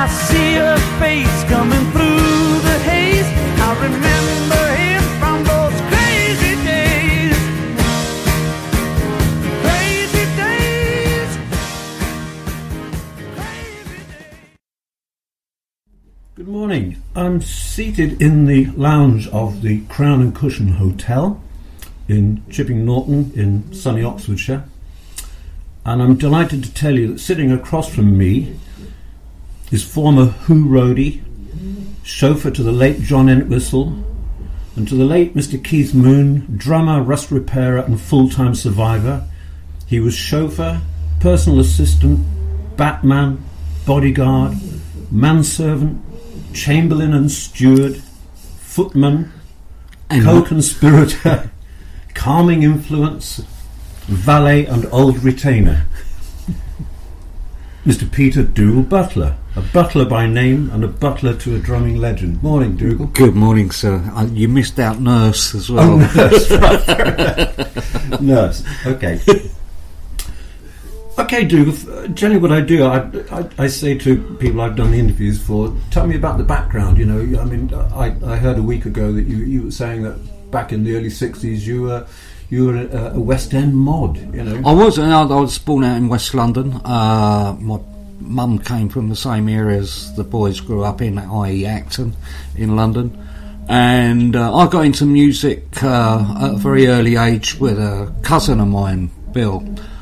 I see her face coming through the haze. I remember him from those crazy days. Crazy days. Crazy days. Good morning. I'm seated in the lounge of the Crown and Cushion Hotel in Chipping Norton in sunny Oxfordshire, and I'm delighted to tell you that sitting across from me is former Who roadie, chauffeur to the late John Entwistle, and to the late Mr. Keith Moon, drummer, rust repairer and full-time survivor. He was chauffeur, personal assistant, batman, bodyguard, manservant, chamberlain and steward, footman, co-conspirator, calming influence, valet and old retainer. Mr. Peter Dougal Butler, a butler by name and a butler to a drumming legend. Morning, Dougal. Good morning, sir. You missed out nurse as well. Oh, nurse. Nurse, okay. Okay, Dougal, generally what I do, I say to people I've done the interviews for, tell me about the background, you know. I mean, I heard a week ago that you were saying that back in the early 60s you were a West End mod, you know. I was born out in West London. My mum came from the same area as the boys grew up in, i.e. Acton in London. And I got into music at a very early age with a cousin of mine, Bill,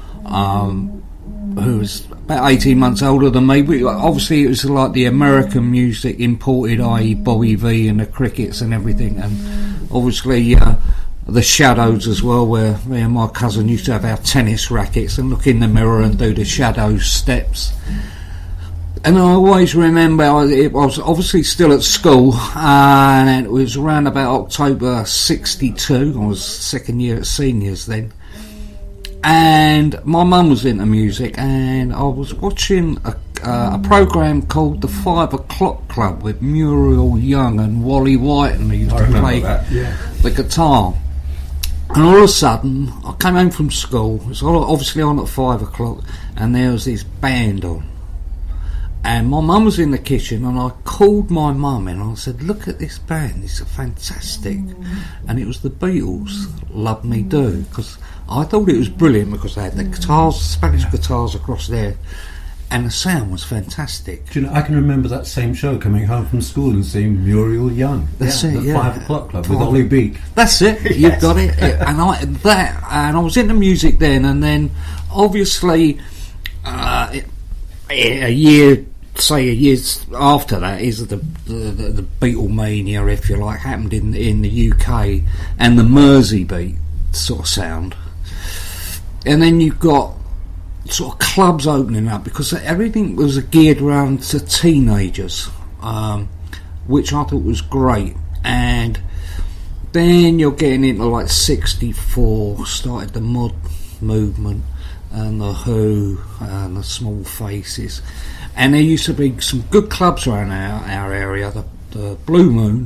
who was about 18 months older than me. Obviously it was like the American music imported, i.e. Bobby V and the Crickets and everything, and obviously the Shadows as well, where me and my cousin used to have our tennis rackets and look in the mirror and do the Shadow steps. And I always remember, I was obviously still at school, and it was around about October 62, I was second year at seniors then, and my mum was into music, and I was watching a programme called the 5 O'Clock Club with Muriel Young and Wally Whiten, who used to play the guitar. And all of a sudden, I came home from school, it was obviously on at 5 o'clock, and there was this band on. And my mum was in the kitchen, and I called my mum and I said, look at this band, it's fantastic. And it was the Beatles, Love Me Do, because I thought it was brilliant because they had the guitars, Spanish guitars across there, and the sound was fantastic. Do you know, I can remember that same show, coming home from school and seeing Muriel Young. That's it, the 5 O'Clock Club with Ollie Beak. That's it, you've got it. And I was into music then, and then obviously a year after that is the Beatlemania, if you like, happened in the UK, and the Mersey beat sort of sound. And then you've got sort of clubs opening up, because everything was geared around to teenagers, which I thought was great. And then you're getting into like 64, started the mod movement and the Who and the Small Faces, and there used to be some good clubs around our area, the Blue Moon,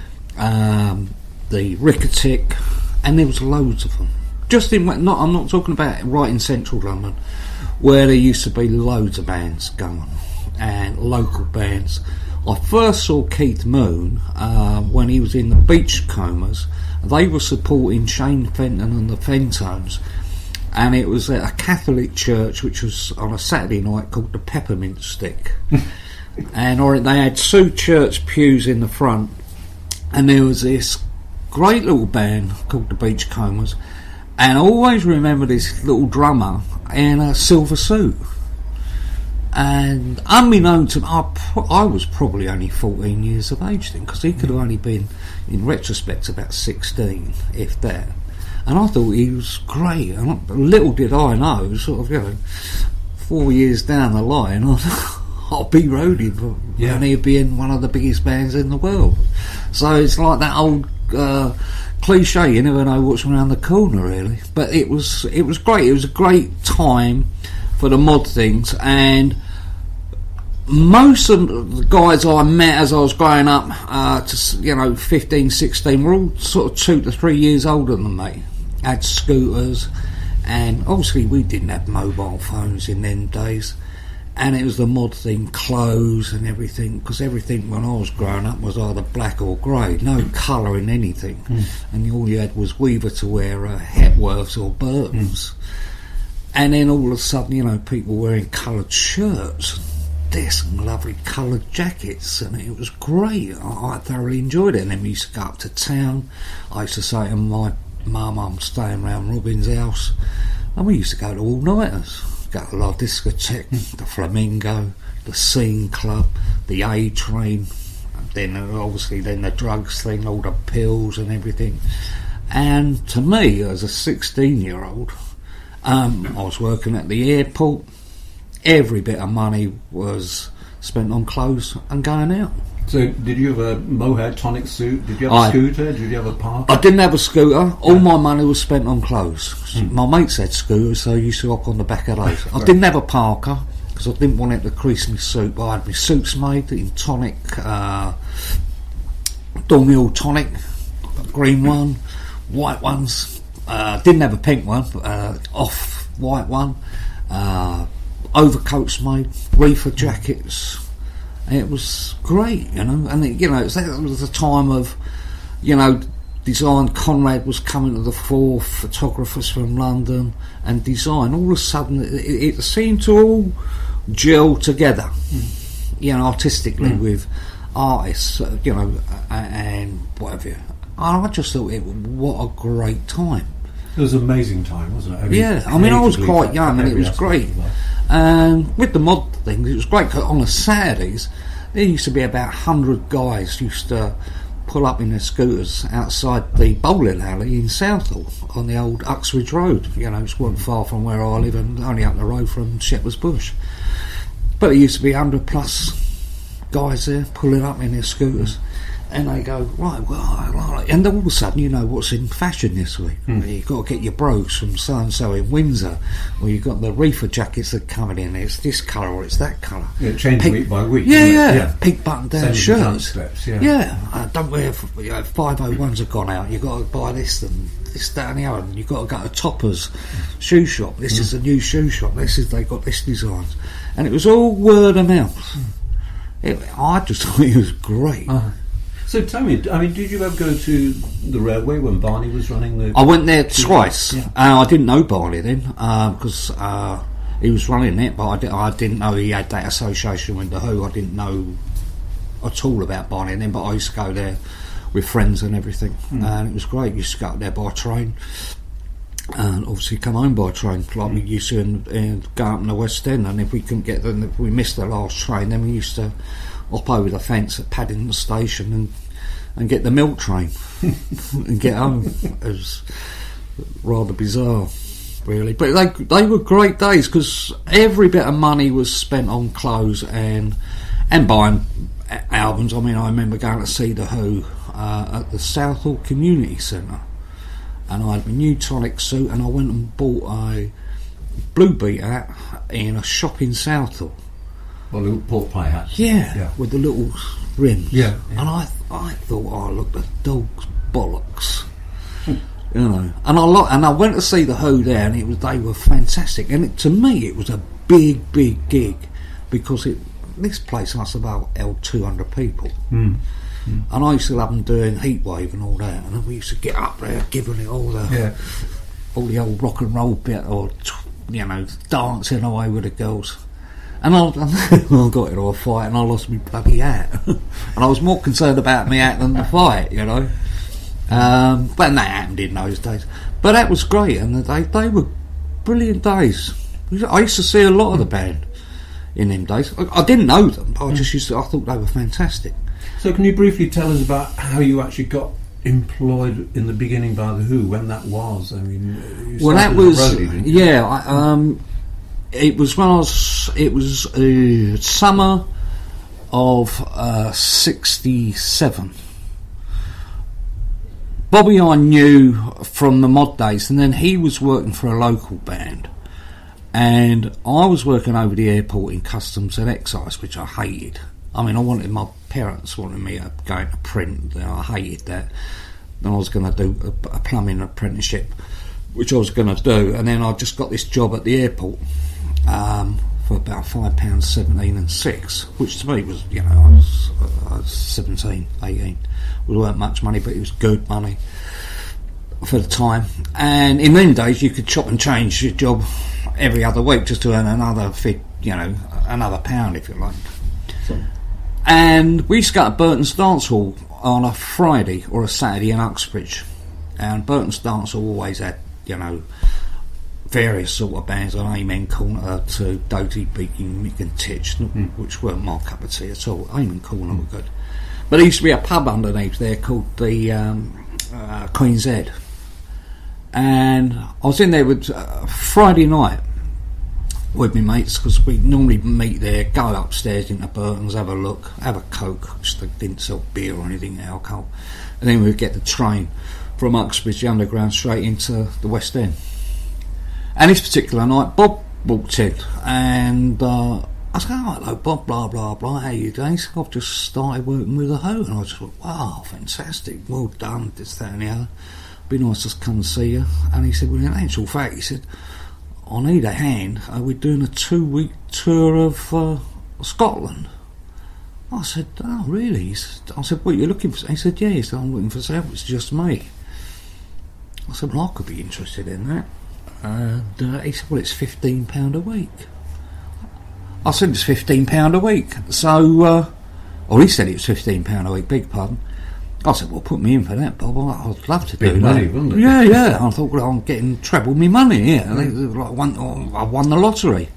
the Ricketic, and there was loads of them. I'm not talking about right in central London, where there used to be loads of bands going, and local bands. I first saw Keith Moon when he was in the Beachcombers. They were supporting Shane Fenton and the Fentones, and it was at a Catholic church which was on a Saturday night called the Peppermint Stick. And they had 2 church pews in the front, and there was this great little band called the Beachcombers. And I always remember this little drummer in a silver suit. And unbeknown to me, I was probably only 14 years of age then, because he could have only been, in retrospect, about 16, if that. And I thought he was great. And little did I know, sort of, 4 years down the line, I'll be roadie, and he'd be in one of the biggest bands in the world. So it's like that old cliche, you never know what's around the corner, really. But it was great. It was a great time for the mod things, and most of the guys I met as I was growing up, 15, 16, were all sort of 2 to 3 years older than me. Had scooters, and obviously we didn't have mobile phones in them days. And it was the mod thing, clothes and everything, because everything when I was growing up was either black or grey, no colour in anything. And all you had was Weaver to wear, Hepworths or Burtons. And then all of a sudden, you know, people wearing coloured shirts, this and lovely coloured jackets, and it was great. I thoroughly enjoyed it. And then we used to go up to town. I used to say to my mum, I'm staying round Robin's house, and we used to go to all-nighters. Go to La Discotheque, the Flamingo, the Scene Club, the A Train, then obviously then the drugs thing, all the pills and everything. And to me, as a 16-year-old, I was working at the airport. Every bit of money was spent on clothes and going out. So, did you have a mohair tonic suit? Did you have a scooter? Did you have a park? I didn't have a scooter. All my money was spent on clothes. My mates had scooters, so I used to hop on the back of those. I didn't have a Parker, because I didn't want it to crease my suit, but I had my suits made in tonic, Dormil tonic, green one, white ones. Didn't have a pink one, off-white one. Overcoats made, reefer jackets. It was great, you know, and it was the time of, you know, design. Conrad was coming to the fore, photographers from London, and design. All of a sudden, it seemed to all gel together, you know, artistically with artists, you know, and whatever. I just thought what a great time. It was an amazing time, wasn't it? I mean, I was quite young, and it was great. And with the mod things, it was great, because on the Saturdays there used to be about 100 guys used to pull up in their scooters outside the bowling alley in Southall on the old Uxbridge Road. You know, it wasn't far from where I live, and only up the road from Shepherd's Bush. But there used to be 100 plus guys there pulling up in their scooters. And they go, right, well, and all of a sudden, you know what's in fashion this week. You've got to get your brogues from so-and-so in Windsor, or you've got the reefer jackets that are coming in, it's this colour or it's that colour. Yeah, it changes week by week. Yeah. Pink button-down shirts. Steps, Don't wear, 501s have gone out, you've got to buy this and this, that and the other, and you've got to go to Topper's shoe shop, this is a new shoe shop, they've got this designs. And it was all word of mouth. I just thought it was great. So tell me, I mean, did you ever go to the railway when Barney was running the... I went there twice. I didn't know Barney then, because he was running it, but I didn't know he had that association with the Who. I didn't know at all about Barney then, but I used to go there with friends and everything, and it was great. We used to go up there by train, and obviously come home by train, like we used to go up in the West End, and if we missed the last train, then we used to hop over the fence at Paddington Station and get the milk train and get home. It was rather bizarre, really. But they were great days, because every bit of money was spent on clothes and buying albums. I mean, I remember going to see the Who at the Southall Community Centre, and I had my new tonic suit, and I went and bought a Blue Beat hat in a shop in Southall. Well, little pork pie hats. Yeah, with the little rims. Yeah. And I thought, I looked at dog's bollocks. You know. And I went to see the Who there, and they were fantastic. And to me, it was a big, big gig, because this place must have about held 200 people. And I used to love them doing Heatwave and all that, and then we used to get up there giving it all the old rock and roll bit, or you know, dancing away with the girls. And I got into a fight, and I lost my bloody hat. And I was more concerned about my hat than the fight, you know. But that happened in those days. But that was great, and they were brilliant days. I used to see a lot of the band in them days. I didn't know them, but I thought they were fantastic. So can you briefly tell us about how you actually got employed in the beginning by the Who, when that was? I mean, well, that was roadie, it was when it was summer of 67. Bobby I knew from the mod days, and then he was working for a local band, and I was working over the airport in customs and excise, which I hated. I mean, my parents wanted me to go into print, and I hated that. Then I was going to do a plumbing apprenticeship, which I was going to do, and then I just got this job at the airport for about £5.17 and 6, which to me was, you know, I was 17, 18. We weren't much money, but it was good money for the time. And in them days, you could chop and change your job every other week just to earn another £1 if you like. And we used to go to Burton's Dance Hall on a Friday or a Saturday in Uxbridge, and Burton's Dance Hall always had, you know, various sort of bands on Amen Corner to Doty, Beaking, Mick and Titch, which weren't my cup of tea at all. Amen Corner were good, but there used to be a pub underneath there called the Queen's Head, and I was in there with Friday night with my mates, because we normally meet there, go upstairs into Burton's, have a look, have a Coke, which they didn't sell beer or anything, alcohol, and then we'd get the train from Uxbridge Underground straight into the West End. And this particular night, Bob walked in, and I was going, "Oh, hello Bob, blah blah blah, how you doing?" He said, "I've just started working with The Who," and I just went, "Wow, fantastic, well done, this, that and the other, be nice to come and see you." And he said, "Well, in actual fact," he said, "I need a hand, we're doing a 2-week tour of Scotland." I said, "Oh really?" I said, "What are you looking for?" He said, "Yeah." He said, "I'm looking for someone, it's just me." I said, "Well, I could be interested in that." And he said, "Well, it's £15 a week." I said, "It's £15 a week." So, or he said it was £15 a week, beg pardon. I said, "Well, put me in for that, Bob. I'd love to do that." Money, wasn't it? Yeah. I thought, well, I'm getting treble my money. Yeah, like I won the lottery.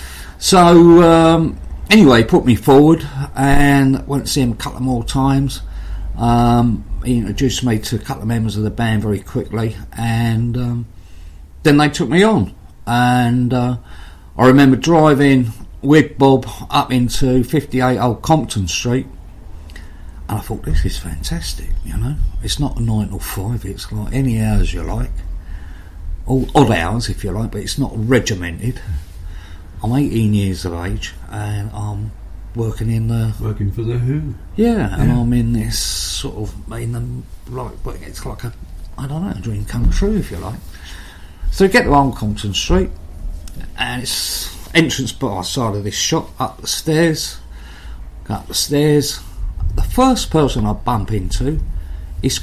So anyway, he put me forward, and went to see him a couple more times. He introduced me to a couple of members of the band very quickly, and then they took me on. And I remember driving with Bob up into 58 Old Compton Street, and I thought, this is fantastic, you know. It's not a 9 till 5, it's like any hours you like, or odd hours if you like, but it's not regimented. I'm 18 years of age, and I'm working working for The Who. Yeah, and I'm in this sort of, it's like a, I don't know, a dream come true if you like. So we get to Old Compton Street, and it's entrance by the side of this shop, up the stairs, go up the stairs. The first person I bump into is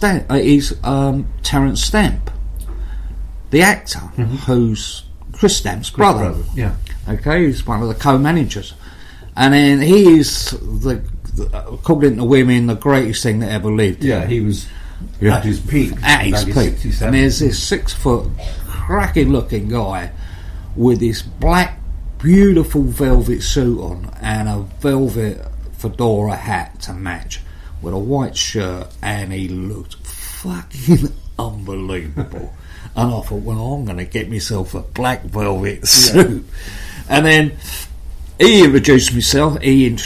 Terence Stamp, the actor, who's Chris Stamp's brother. Yeah. Okay, he's one of the co-managers, and then he is according to women, the greatest thing that ever lived. Yeah, he was at his peak. At his peak. And there's this 6-foot, cracking-looking guy with this black, beautiful velvet suit on and a velvet fedora hat to match, with a white shirt, and he looked fucking unbelievable. And I thought, well, I'm going to get myself a black velvet suit. And then he introduced himself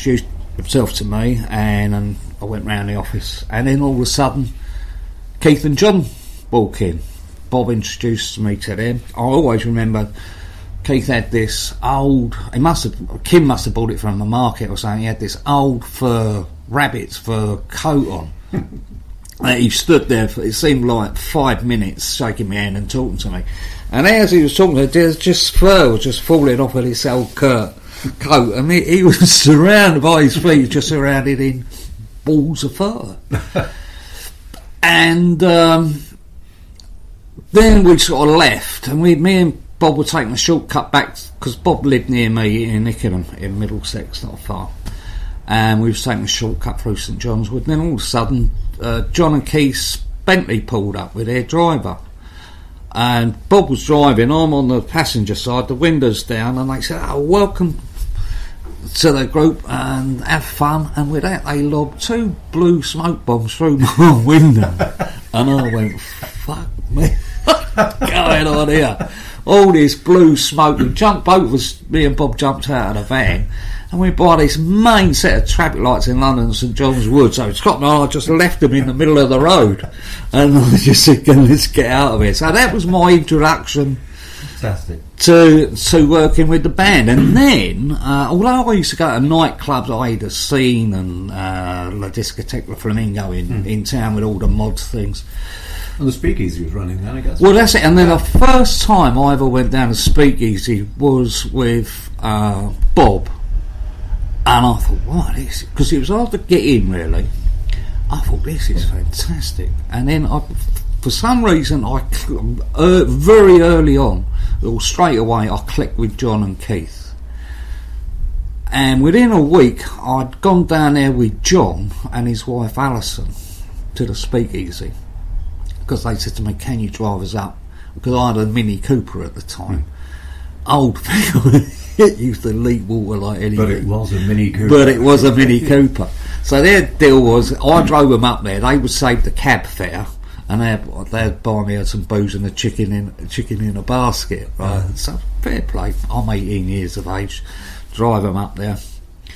to me, and I went round the office, and then all of a sudden Keith and John walk in. Bob introduced me to them. I always remember Keith had this old, Kim must have bought it from the market or something. He had this old rabbit's fur coat on. He stood there for, it seemed like 5 minutes, shaking my hand and talking to me. And as he was talking, there's just fur was just falling off of this old coat. And he was surrounded by his feet, just surrounded in balls of fur. And then we sort of left, and me and Bob were taking a shortcut back, because Bob lived near me in Ickenham, in Middlesex, not far. And we were taking a shortcut through St John's Wood. And then all of a sudden, John and Keith's Bentley pulled up with their driver. And Bob was driving, I'm on the passenger side, the windows down, and they said, "Oh, welcome to the group and have fun." And with that, they lobbed 2 blue smoke bombs through my window. And I went, fuck me, what's going on here? All this blue smoke. Me and Bob jumped out of the van, and we by this main set of traffic lights in London, St John's Wood. So Scott and I just left them in the middle of the road, and I just said, "Let's get out of here." So that was my introduction. Fantastic. To working with the band. And then, although I used to go to nightclubs, Ida Scene and La Discoteque La Flamingo in town with all the mod things. And the Speakeasy was running then, I guess. Well, that's it. And then the first time I ever went down to Speakeasy was with Bob, and I thought, wow, this, because it was hard to get in really. I thought, this is fantastic. And then for some reason, very early on, or straight away, I clicked with John and Keith. And within a week, I'd gone down there with John and his wife Alison to the Speakeasy, because they said to me, can you drive us up? Because I had a Mini Cooper at the time. Old thing, it used to leak water like anything. But it was a Mini Cooper. But it was a Mini Cooper. So their deal was, I drove them up there, they would save the cab fare, and they'd buy me some booze and a chicken in a basket, right? So fair play. I'm 18 years of age, drive them up there,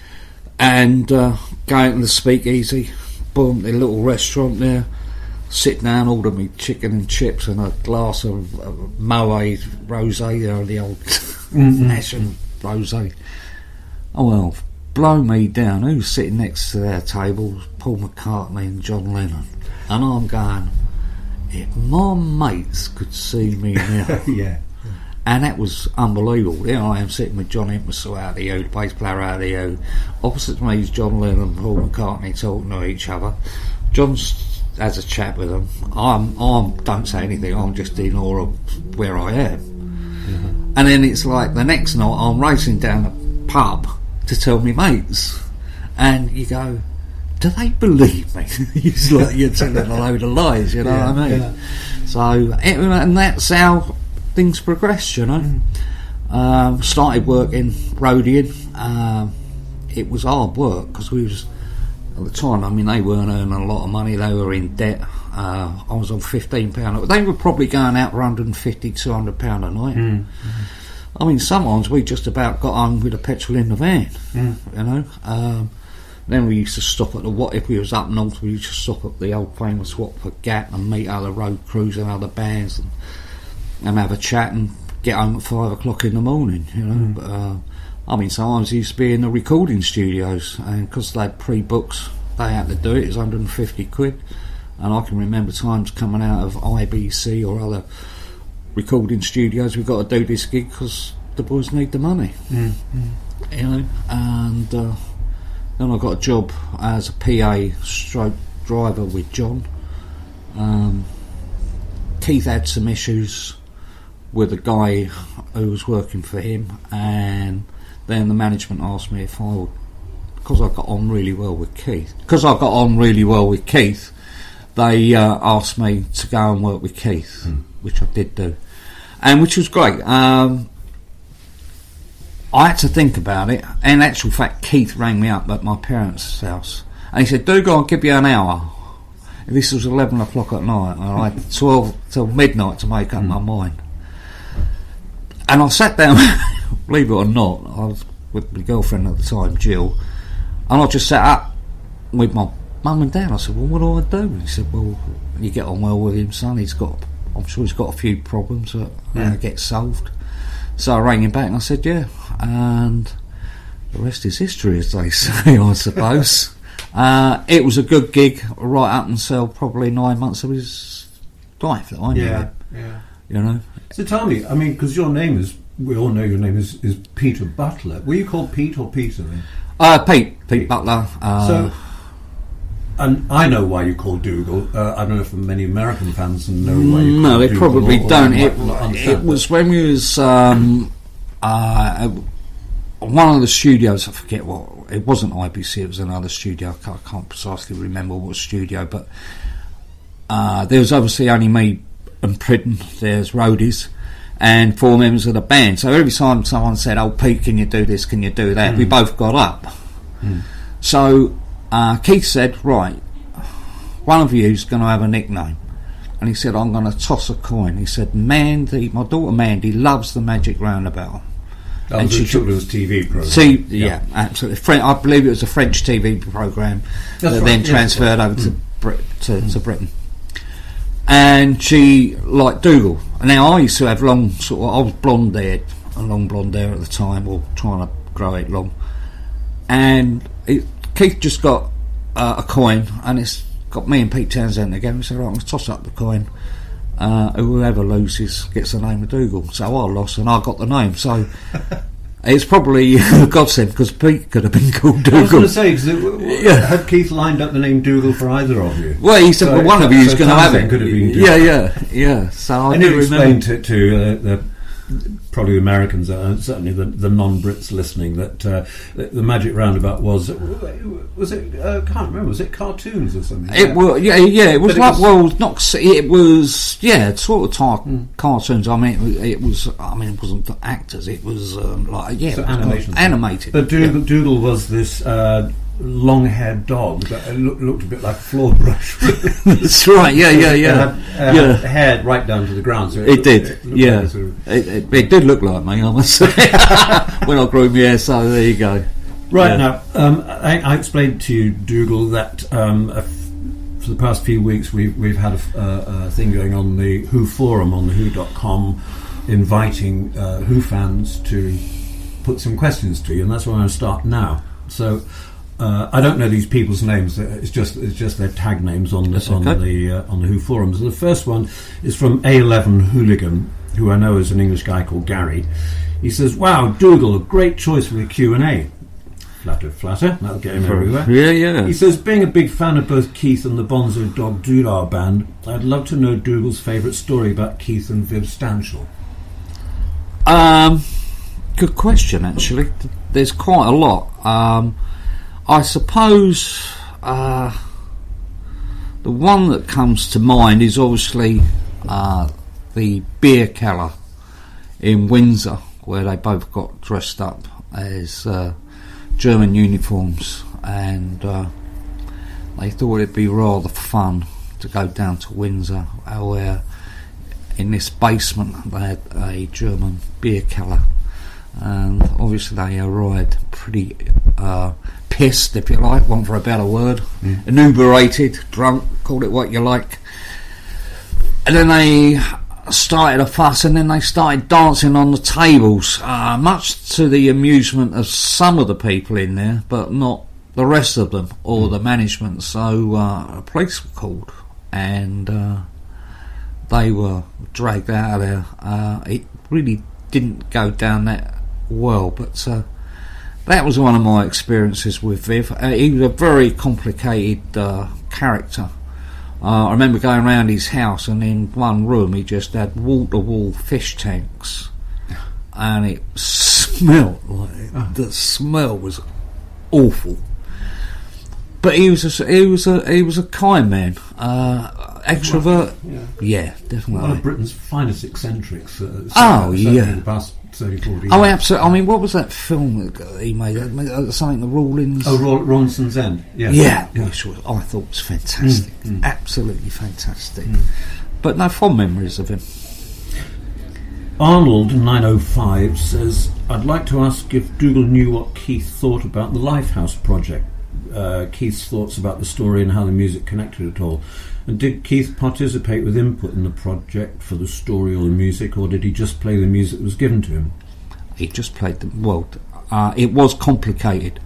and go into the Speakeasy, boom, the little restaurant there, sit down, order me chicken and chips and a glass of Moet rosé, the old National rosé. Oh well, blow me down. Who's sitting next to their table? Paul McCartney and John Lennon. And I'm going, if my mates could see me now. Yeah. And that was unbelievable. There I am sitting with John Entwistle out of the U, the bass player out of the U. Opposite me is John Lennon and Paul McCartney talking to each other. John has a chat with them. I don't say anything. I'm just in awe of where I am. Mm-hmm. And then it's like the next night I'm racing down the pub to tell me mates, and you go, do they believe me? It's like you're telling a load of lies, you know what I mean? Yeah. So, and that's how things progressed, you know. Started working roadieing. It was hard work because we was, at the time, I mean, they weren't earning a lot of money, they were in debt. I was on £15. They were probably going out for £150, £200 a night. Mm-hmm. I mean, sometimes we just about got home with a petrol in the van, you know. Then we used to stop at if we was up north, we used to stop at the old famous Watford Gap and meet other road crews and other bands and have a chat and get home at 5 o'clock in the morning, you know. But, I mean, sometimes we used to be in the recording studios, and because they had pre-books, they had to do it. It was £150. And I can remember times coming out of IBC or other recording studios, we've got to do this gig because the boys need the money, you know. And then I got a job as a PA stroke driver with John. Keith had some issues with a guy who was working for him, and then the management asked me if I would, because I got on really well with Keith. They asked me to go and work with Keith, which I did do, and which was great. I had to think about it. In actual fact, Keith rang me up at my parents' house, and he said, "Dougal, I'll give you an hour." This was 11 o'clock at night, and I had 12 till midnight to make up my mind. And I sat down, believe it or not, I was with my girlfriend at the time, Jill, and I just sat up with my mum and dad. I said, well, what do I do? And he said, well, you get on well with him, son. I'm sure he's got a few problems that get solved. So I rang him back and I said, yeah, and the rest is history, as they say, I suppose. It was a good gig right up until probably 9 months of his life that I knew him. Yeah. You know. So tell me, I mean, because your name is, we all know your name is Peter Butler. Were you called Pete or Peter then? Pete Butler. And I know why you called Dougal. I don't know if many American fans know why you called No, they Dougal, probably don't. It was when we was one of the studios, I forget what, it wasn't IBC, it was another studio, I can't precisely remember what studio, but there was obviously only me and Pridden, there's roadies, and 4 members of the band. So every time someone said, oh Pete, can you do this, can you do that, we both got up. So Keith said, right, one of you's going to have a nickname. And he said, I'm going to toss a coin. He said, Mandy, my daughter Mandy loves the Magic Roundabout. That was a children's TV programme. Yeah, absolutely. I believe it was a French TV programme that then transferred over to Britain. And she liked Dougal. Now, I used to have long, I was blonde-haired, a long blonde hair at the time, or trying to grow it long. And Keith just got a coin, and it's got me and Pete Townsend together. We said, right, I'm going to toss up the coin. Whoever loses gets the name of Dougal. So I lost and I got the name. So It's probably a godsend because Pete could have been called I was going Dougal. to say, 'cause had Keith lined up the name Dougal for either of you? Well, he said, So well, one of you is going to have Townsend it. could have been Dougal. Yeah. So I I do need to remember. explain to probably the Americans, certainly the non-Brits listening, that the Magic Roundabout was it? I can't remember. Was it cartoons or something? It was, it was But it like, was- well, not. It was, sort of type cartoons. I mean, it was. I mean, it wasn't the actors. It was like, So it was animation. animated. But Dougal was this long-haired dog that looked a bit like a floor brush. That's right. Yeah. It had hair right down to the ground. So It did, looked yeah. like a sort of- It did look like me, I must say. When I grew my hair, so there you go. Right Yeah. now, I explained to you, Dougal, that for the past few weeks we've had a thing going on the Who forum on the Who.com, inviting Who fans to put some questions to you, and that's where I'm going to start now. So I don't know these people's names; it's just their tag names on the on the Who forums. The first one is from A11 Hooligan, who I know is an English guy called Gary. He says, "Wow, Dougal, a great choice for the Q&A." Flatter. That'll get him everywhere. Yeah. He says, being a big fan of both Keith and the Bonzo Dog Doodah Band, I'd love to know Dougal's favourite story about Keith and Viv Stanshall. Good question, actually. There's quite a lot. I suppose the one that comes to mind is obviously the beer cellar in Windsor, where they both got dressed up as German uniforms, and they thought it'd be rather fun to go down to Windsor, where in this basement they had a German beer cellar, and obviously they arrived pretty pissed, if you like, one for a better word, inebriated, drunk, call it what you like, and then they started a fuss, and then they started dancing on the tables, much to the amusement of some of the people in there, but not the rest of them or the management. So a police were called, and they were dragged out of there. It really didn't go down that well, but that was one of my experiences with Viv. He was a very complicated character. I remember going around his house, and in one room he just had wall-to-wall fish tanks, and it smelled like the smell was awful. But he was a kind man, extrovert. Yeah, definitely. One of Britain's finest eccentrics. Yeah. In the past 30, 40 years. Oh, absolutely. I mean, what was that film that he made? Something, The Rawlins. Oh, Rawlinson's End. Yeah. Which was, I thought was fantastic. Absolutely fantastic. But no fond memories of him. Arnold 905 says, I'd like to ask if Dougal knew what Keith thought about the Lifehouse project. Keith's thoughts about the story and how the music connected it all. And did Keith participate with input in the project for the story or the music, or did he just play the music that was given to him? He just played the... Well, it was complicated.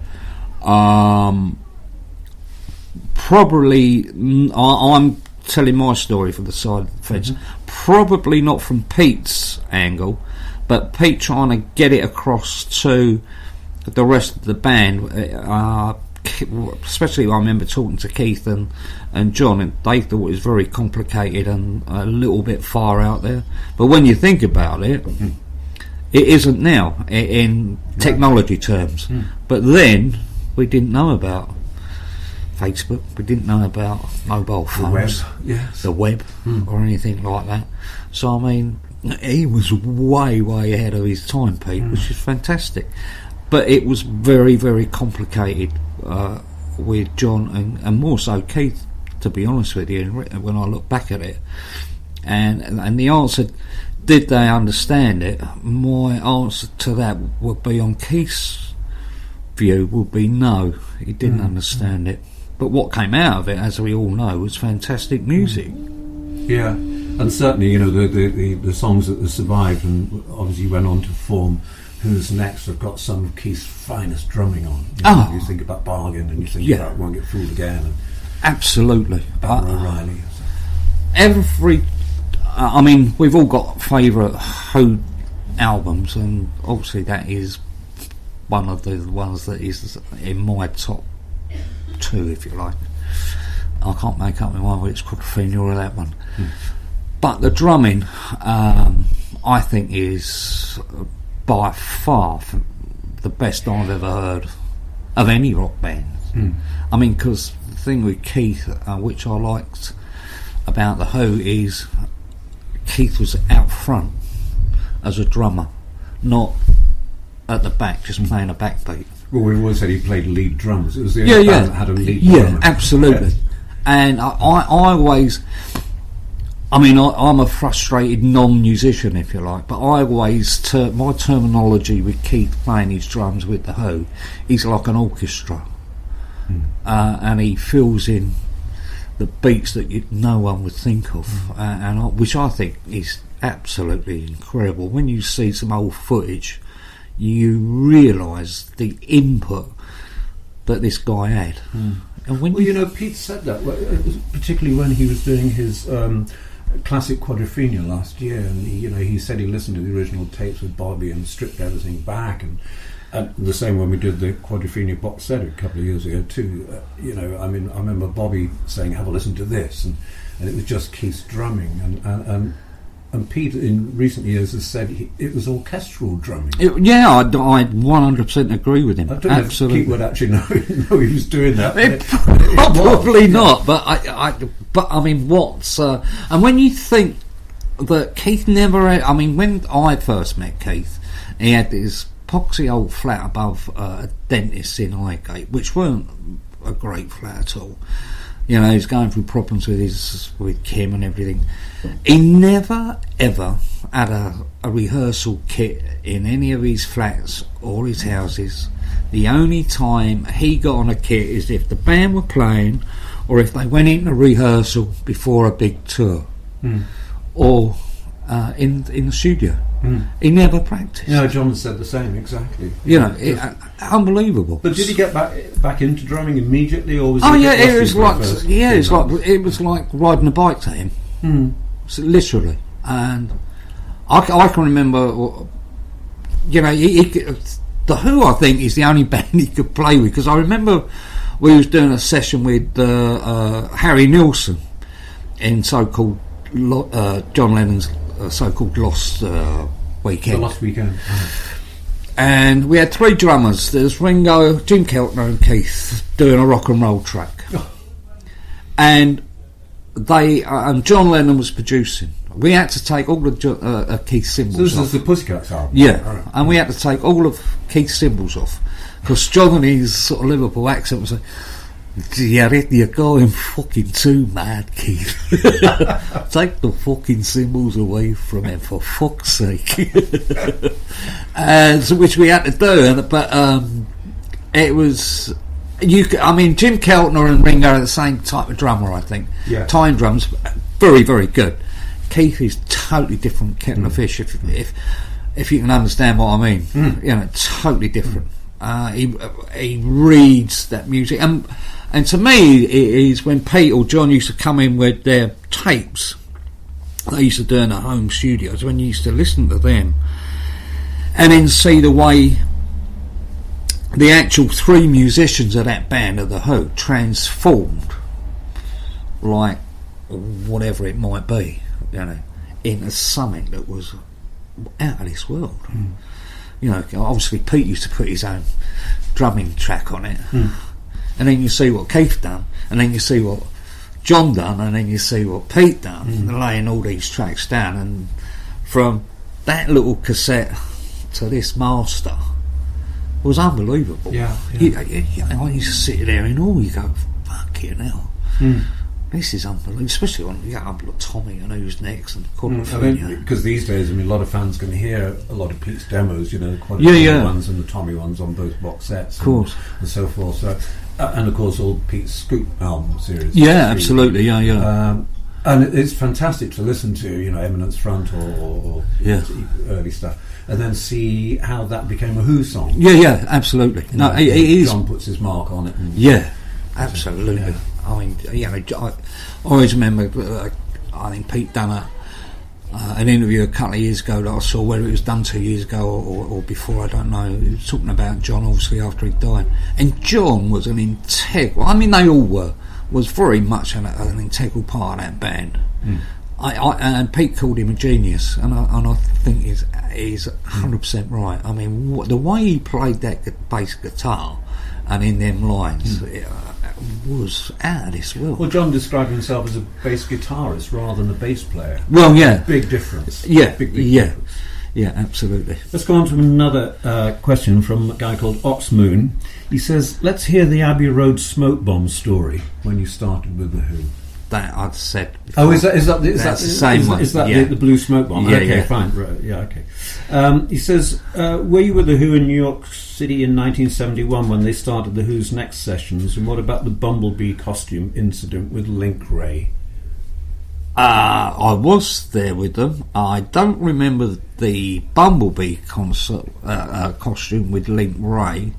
Probably... I'm telling my story for the side of the fence. Probably not from Pete's angle, but Pete trying to get it across to the rest of the band, especially I remember talking to Keith and John, and they thought it was very complicated and a little bit far out there. But when you think about it, it isn't now in technology terms. But then we didn't know about Facebook, we didn't know about mobile phones, the web, or anything like that. So I mean, he was way ahead of his time, Pete, which is fantastic. But it was very, very complicated with John and more so Keith, to be honest with you, when I look back at it. And the answer, did they understand it? My answer to that would be, on Keith's view, would be no, he didn't understand it. But what came out of it, as we all know, was fantastic music. Yeah, and certainly, you know, the songs that survived and obviously went on to form Who's Next have got some of Keith's finest drumming on. You think about Bargain, and you think about Won't Get Fooled Again, and absolutely. O'Reilly. I mean, we've all got favourite Who albums, and obviously that is one of the ones that is in my top 2, if you like. I can't make up my mind whether it's Quadrophenia or that one. But the drumming, I think, is by far the best I've ever heard of any rock band. I mean, because the thing with Keith, which I liked about The Who, is Keith was out front as a drummer, not at the back, just playing a backbeat. Well, we've always said he played lead drums. It was the only band that had a lead drummer. Yeah, absolutely. Yes. And I always, I mean, I'm a frustrated non-musician, if you like, but I always, my terminology with Keith playing his drums with The Who, he's like an orchestra. And he fills in the beats that no one would think of, which I think is absolutely incredible. When you see some old footage, you realise the input that this guy had. And when Pete said that, particularly when he was doing his classic Quadrophenia last year, and he said he listened to the original tapes with Bobby and stripped everything back, and the same when we did the Quadrophenia box set a couple of years ago too. I mean, I remember Bobby saying, "Have a listen to this," and it was just Keith's drumming, and Pete in recent years has said it was orchestral drumming. I 100% agree with him. I don't know Absolutely. if Pete would actually know he was doing that. Probably not, but I mean, what's and when you think that Keith never had, I mean, when I first met Keith, he had this poxy old flat above a dentist in Highgate, which weren't a great flat at all. He was going through problems with Kim and everything. He never ever had a rehearsal kit in any of his flats or his houses. The only time he got on a kit is if the band were playing, or if they went into rehearsal before a big tour, or in the studio. He never practiced. John said the same, exactly. Unbelievable. But did he get back into drumming immediately, or was it was like riding a bike to him. So literally. And I can remember, The Who, I think, is the only band he could play with, because I remember we was doing a session with Harry Nilsson in so-called John Lennon's so-called Lost Weekend. The Lost Weekend. And we had 3 drummers. There's Ringo, Jim Keltner and Keith doing a rock and roll track. And they and John Lennon was producing. We had to take all of Keith's cymbals off. So this is the Pussycats album? Yeah. Right. And we had to take all of Keith's cymbals off, because John and his sort of Liverpool accent was like, you're going fucking too mad, Keith. Take the fucking cymbals away from him, for fuck's sake. And so, which we had to do, but it was Jim Keltner and Ringo are the same type of drummer, I think. Yeah. Time drums, very, very good. Keith is totally different kettle of fish, if you can understand what I mean. Totally different. He reads that music, and to me, it is when Pete or John used to come in with their tapes they used to do in their home studios, when you used to listen to them and then see the way the actual 3 musicians of that band of The Who transformed, like whatever it might be, into something that was out of this world. Obviously Pete used to put his own drumming track on it, and then you see what Keith done, and then you see what John done, and then you see what Pete done, laying all these tracks down, and from that little cassette to this master was unbelievable. Yeah. I used to sit there and you go, fucking hell. This is unbelievable, especially when you get look Tommy and who's next and because these days, a lot of fans can hear a lot of Pete's demos, the Quadrophenia ones and the Tommy ones on both box sets, of course, and so forth. So, and of course, all Pete's Scoop album series. Yeah, absolutely. Yeah. And it's fantastic to listen to, Eminence Front or early stuff, and then see how that became a Who song. Yeah, absolutely. John puts his mark on it. Absolutely. Yeah. I mean, I always remember. I think Pete done an interview a couple of years ago that I saw, whether it was done 2 years ago or before, I don't know. He was talking about John, obviously, after he died. And John was an integral, I mean, they all was very much an integral part of that band. And Pete called him a genius, and I think he's 100% right. I mean, the way he played that bass guitar and in them lines, it was out of this world. Well, John described himself as a bass guitarist rather than a bass player. Well, yeah. Big difference. Yeah, big yeah. difference. Yeah, absolutely. Let's go on to another question from a guy called Oxmoon. He says, let's hear the Abbey Road smoke bomb story when you started with The Who. That I'd said before. Oh, is that the same one? Is that yeah. the blue smoke bomb? Yeah, okay, yeah. fine. Right, yeah, okay. He says, were you with The Who in New York City in 1971 when they started The Who's next sessions? And what about the Bumblebee costume incident with Link Ray? I was there with them. I don't remember the Bumblebee concert costume with Link Ray.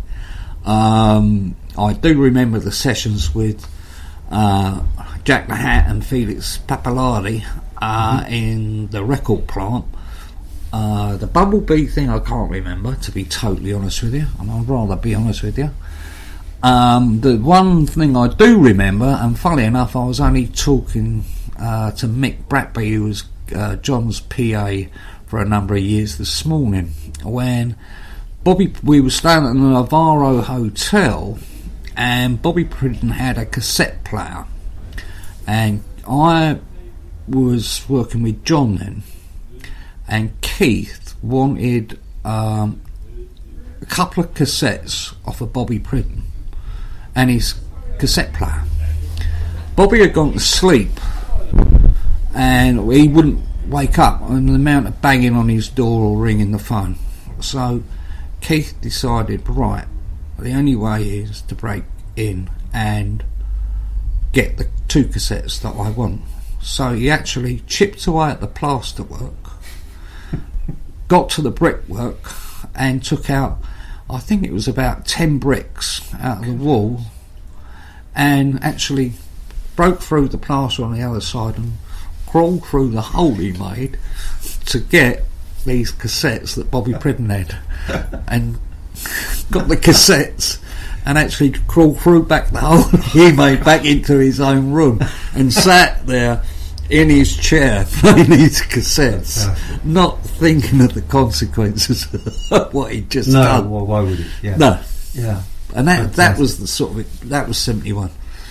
I do remember the sessions with Jack the Hat and Felix Pappalardi in the record plant. The Bumblebee thing I can't remember, to be totally honest with you, and I'd rather be honest with you. The one thing I do remember, and funnily enough, I was only talking to Mick Bratby, who was John's PA for a number of years this morning, when we were staying at the Navarro Hotel, and Bobby Pridden had a cassette player, and I was working with John then, and Keith wanted a couple of cassettes off of Bobby Pridden and his cassette player. Bobby had gone to sleep and he wouldn't wake up, and the amount of banging on his door or ringing the phone. So Keith decided, right, the only way is to break in and get the two cassettes that I want. So he actually chipped away at the plasterwork, got to the brickwork, and took out, I think it was about 10 bricks out of the wall, and actually broke through the plaster on the other side and crawled through the hole he made to get these cassettes that Bobby Pridden had, and got the cassettes and actually crawled through back the hole he made back into his own room and sat there in his chair playing his cassettes, not thinking of the consequences of what he'd just done. No, well, why would he? Yeah. No. Yeah. And that was the sort of, that was 71.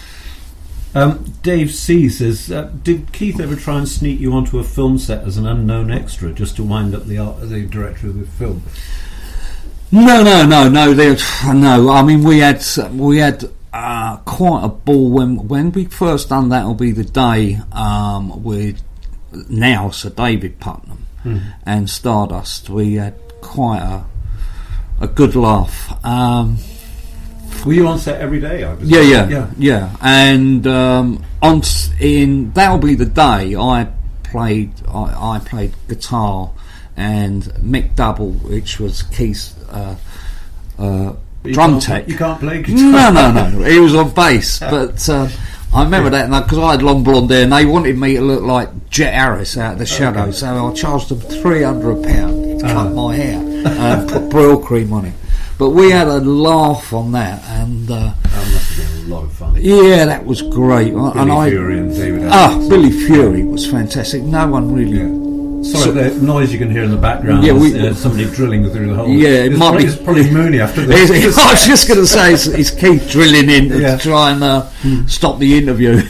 Dave C says, did Keith ever try and sneak you onto a film set as an unknown extra just to wind up the director of the film? No. No. I mean, we had quite a ball when we first done That'll Be the Day with now Sir David Putnam and Stardust. We had quite a good laugh. Were you on set every day? I was Yeah. And in That'll Be the Day, I played guitar, and Mick Double, which was Keith's drum tech. You can't play guitar. No. He was on bass, but I remember that because I had long blonde hair, and they wanted me to look like Jet Harris out of the Shadows, so I charged them £300 to cut my hair and put Brill cream on it. But we had a laugh on that, and that must have been a lot of fun. Yeah, that was great. Fury and David Billy Fury was fantastic. No one really. Yeah. Sorry, the noise you can hear in the background is somebody drilling through the hole. Yeah, it's probably Mooney after this. I was just going to say, it's Keith drilling in to try and stop the interview.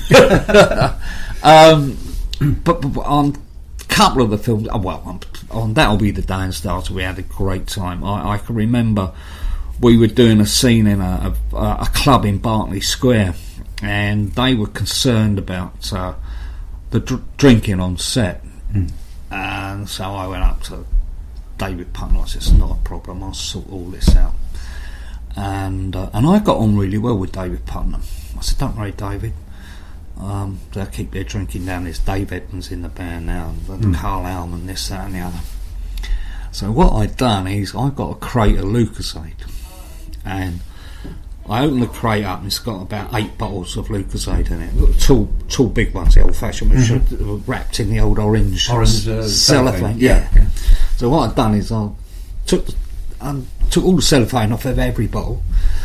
But on a couple of the films, on That'll Be the Day and Starter, we had a great time. I can remember we were doing a scene in a club in Berkeley Square, and they were concerned about the drinking on set. And so I went up to David Putnam. I said, it's not a problem, I'll sort all this out. And I got on really well with David Putnam. I said, don't worry, David, they'll keep their drinking down. There's Dave Edmonds in the band now, and Carl Alman, this, that and the other. So what I'd done is I got a crate of Lucozade, and I opened the crate up and it's got about 8 bottles of Lucozade in it. Tall big ones, the old-fashioned, which are wrapped in the old orange cellophane. Yeah. So what I'd done is I took all the cellophane off of every bottle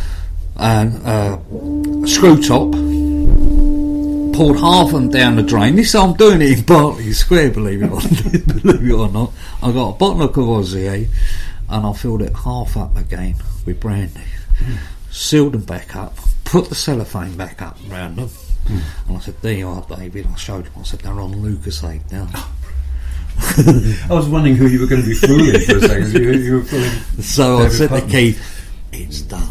and screw top, poured half of them down the drain. This I'm doing it in Berkeley Square, believe it or not. I got a bottle of Courvoisier and I filled it half up again with brandy. Sealed them back up, put the cellophane back up around them, and I said, "There you are, David." I showed him. I said, "They're on Lucozade now." I was wondering who you were going to be fooling for a second. You were fooling. So I said to Keith, "It's done."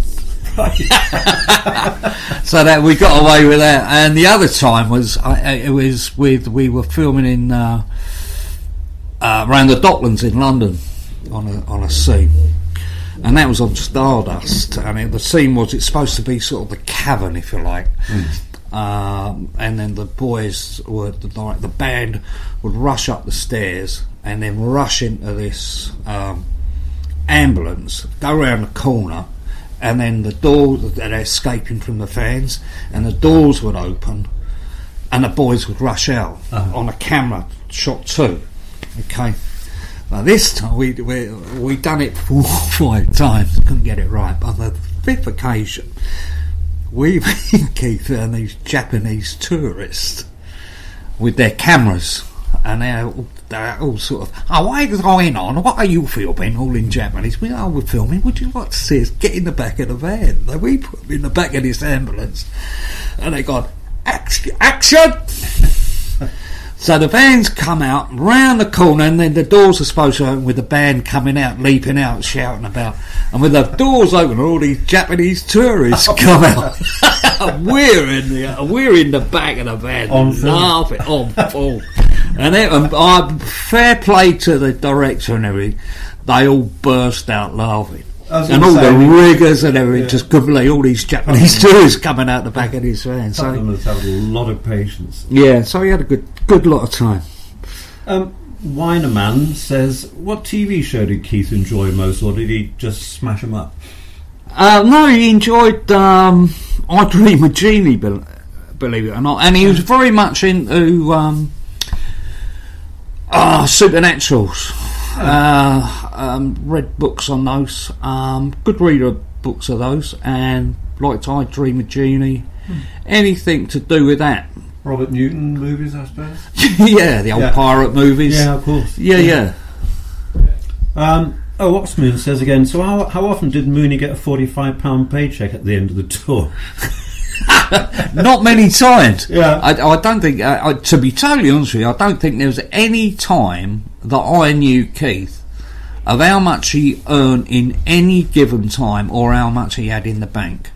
So that we got away with that. And the other time was we were filming in around the Docklands in London on a scene. And that was on Stardust, and the scene was, it's supposed to be sort of the cavern, if you like. And then the boys the band would rush up the stairs and then rush into this ambulance, go around the corner, and then the doors, they're escaping from the fans, and the doors would open, and the boys would rush out on a camera shot too. Okay. Now this time we done it 4 or 5 times, couldn't get it right. But on the 5th occasion, we Keith and these Japanese tourists with their cameras, and they're all sort of, "Oh, what is going on? What are you filming?" All in Japanese. We're filming. Would you like to see us get in the back of the van? Then we put them in the back of this ambulance, and they got action. So the vans come out round the corner, and then the doors are supposed to open with the band coming out, leaping out, shouting about. And when the doors open, all these Japanese tourists come out. We're in the back of the van, laughing on full. And fair play to the director and everything. They all burst out laughing. And all the riggers and everything, just completely, all these Japanese tourists coming out the back of his van. Some of them must have a lot of patience. Yeah, so he had a good lot of time. Wineman says, what TV show did Keith enjoy most, or did he just smash them up? No, he enjoyed I Dream of Jeannie, believe it or not, and he was very much into Supernaturals. Read books on those, good reader of books of those, and liked I Dream of Jeannie, anything to do with that. Robert Newton movies, I suppose. Yeah, the old pirate movies. Yeah, of course. Yeah. Oxmoon says again, so how often did Mooney get a £45 paycheck at the end of the tour? Not many times. Yeah. I don't think, to be totally honest with you, I don't think there was any time that I knew Keith of how much he earned in any given time or how much he had in the bank.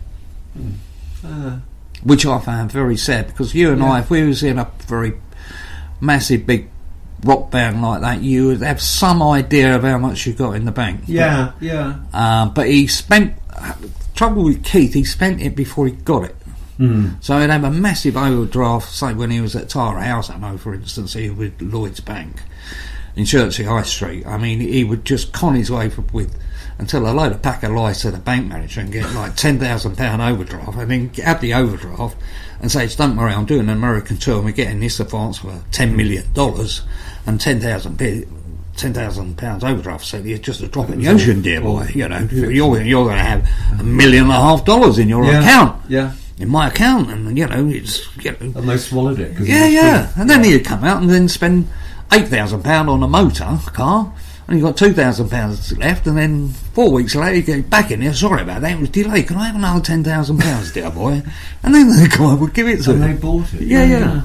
Which I found very sad, because you and I, if we was in a very massive big rock band like that, you would have some idea of how much you got in the bank. Yeah. But he spent, trouble with Keith, he spent it before he got it. So he'd have a massive overdraft, say when he was at Tara House, I know, for instance, he was with Lloyd's Bank in Chertsey High Street. I mean, he would just con his way with until a load of pack of lies to the bank manager and get like £10,000 overdraft, and then have the overdraft and say, "Don't worry, I'm doing an American tour and we're getting this advance for $10 million and £10,000 overdraft. So you're just a drop in the ocean, dear boy. You know, you're going to have $1.5 million in your account." Yeah. In my account, and it's and they swallowed it. And then he'd come out and then spend £8,000 on a motor car, and he got £2,000 left, and then 4 weeks later he go back in there. "Sorry about that, it was delayed. Can I have another £10,000, dear boy?" And then the guy would give it to him. And they bought it. Yeah.